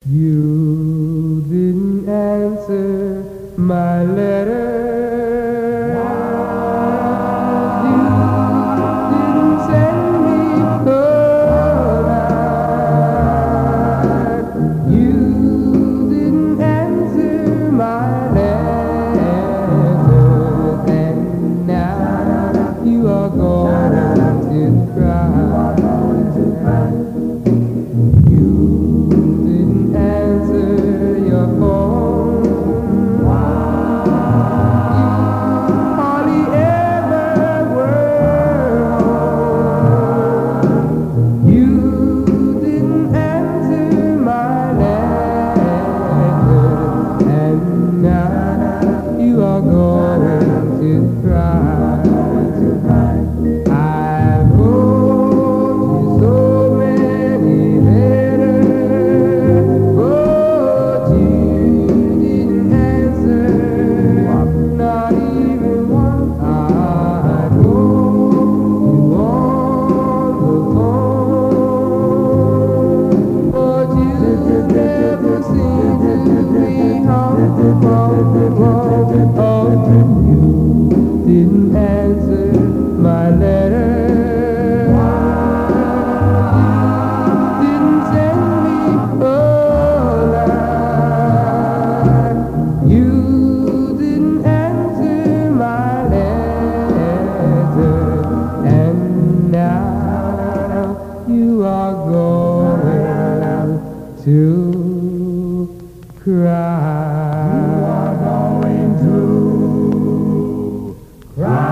You didn't answer my letter. You didn't send me a line. You didn't answer my letters, and now you are going to cry. You are going to cry. I've wrote you so many letters, but you didn't answer, not even one. I wrote you on the phone, but you never seem to be home. You didn't answer my letter. You didn't send me a line. You didn't answer my letter, and now you are going to cry. Cry.